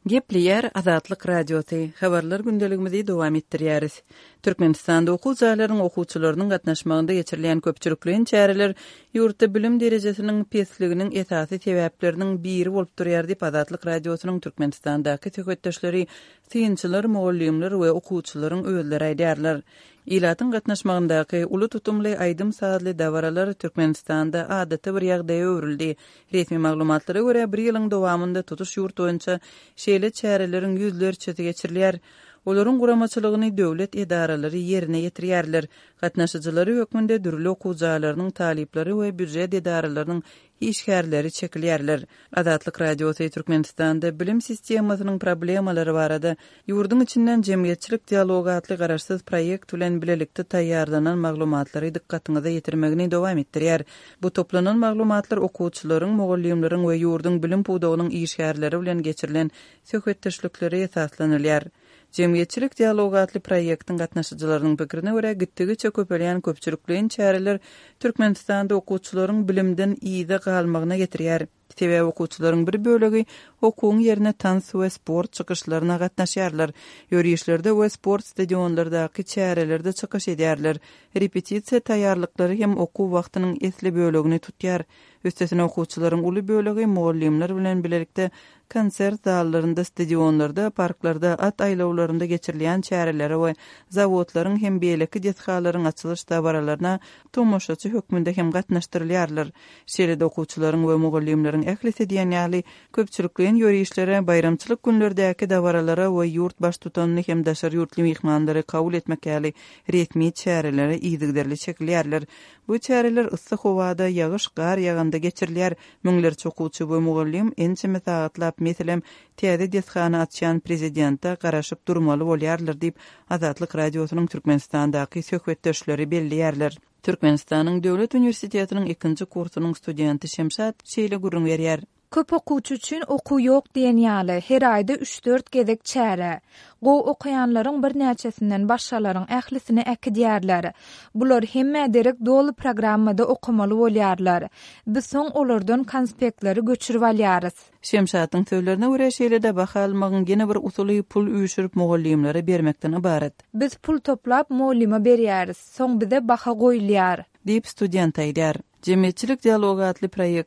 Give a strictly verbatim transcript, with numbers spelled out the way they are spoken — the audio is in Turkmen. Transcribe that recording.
Gepliyer Azatlyk Radiosu. Habarlar gündeligimizi dowam etdirýäris. Türkmenistanda okuw zalarynyň okuwçylarynyň gatnaşmagynda geçirilen köpçülikliň çäreler ýurtda bilim derejesiniň pesliginiň esasy sebäpleriniň biri bolup durýar diýip Azatlyk Radiosynyň Türkmenistandaky töhfetdeşleri, synçylar, muallimler we okuwçylaryň özleri aýdýarlar. İlatyň gatnaşmagyndaky uly tutumly aýdym saatly dawaralar Türkmenistanda adaty bir ýagdaýa öwrüldi. Resmi maglumatlara görä bir ýylyň dowamında tutuş ýurt boýunça şeýle çäreleriň ýüzlerçesi geçirilýär. Olaryň guramaçylygyny döwlet edaralary ýerine ýetirýärler. Gatnaşyjylary hökmünde dürli okuw zalarynyň talyplary we büdjet edaralarynyň işgärleri çekilýärler. Azatlyk Radiosu Türkmenistanda bilim sistemasynyň problemalary barada ýurduň içinden jemgyýetçilik dialogy atly garaşsyz proýekt bilen bilelikde taýýarlanan maglumatlary dikkatiňize ýetirmegini dowam etdirýär. Bu toplanan maglumatlar okuwçylaryň, mugallimleriň we ýurduň bilim puwdagynyň işgärleri bilen geçirilen söhbetdeşlikleri esaslanylýar. Jemgyýetçilik dialogy atly proýektiň gatnaşyjylarynyň pikirine görä gitdigiçe köpelýän köpçülikliň çäreler Türkmenistanda okuwçylaryň bilimden ýyda galmagyna getirýär. Sebäbi okuwçylaryň bir bölegi okuwyň ýerine tans we sport çykyşlaryna gatnaşýarlar. Ýörüýüşlerde we sport stadionlardaky çärelerde çykyş edýärler. Repetisiýa taýýarlyklary hem okuw wagtynyň esli bölegini tutýar. Üstesine okuwçylaryň uly bölegi muallimler bilen bilelikde konsert zallarynda, stadionlarda, parklarda, at aýlawlarynda geçirilýän çäreleri we zawodlaryň hem beýleki detsgalaryň açylyş dabaralaryna tomoşaçy hökmünde hem gatnaşdyrylýarlar. Şeýle okuwçylaryň we mugallimleriň ählisi diýen ýaly köpçülikliň ýörüýüşlere, bayramçylyk günlerdäki dabaralara we ýurt baş tutanyny hem daşary ýurtly mehmandary kabul etmek ýaly resmi çäreleri ýygyderli çekilýärler. Bu çäreler yssyk howada, ýagyş, gar ýaganda geçirilýär. Müňlerçe okuwçy we mugallim ençeme sagatlap meselem täze detsgana açýan prezidentde garaşyp durmaly bolýarlar diýip Azatlyk Radiosynyň Türkmenistandaky söhbetdeşleri bellärler. Türkmenistanyň Döwlet Uniwersitetiniň ikinji kursunyň studenti Şemşat şeýle gurrun berýär. Köp okuwçy üçin okuw ýok diýen ýaly her aýda üç dört gezek çäre. Go okuyanlaryň bir näçesinden başgalaryň ählisini äkidýärler. Bular hemme derek dolu programmada okumaly bolýarlar. Biz soň olardan konspektleri göçürip alýarys. Şemşatyň söýlerine görä şeýle baha almagyň gene bir usuly pul üýşürip mugallimlere bermekden ibaret. Biz pul toplap muallima berýäris, soň bize baha goýulýar diýip student aýdýar. Jemgyýetçilik dialogy atly proýekt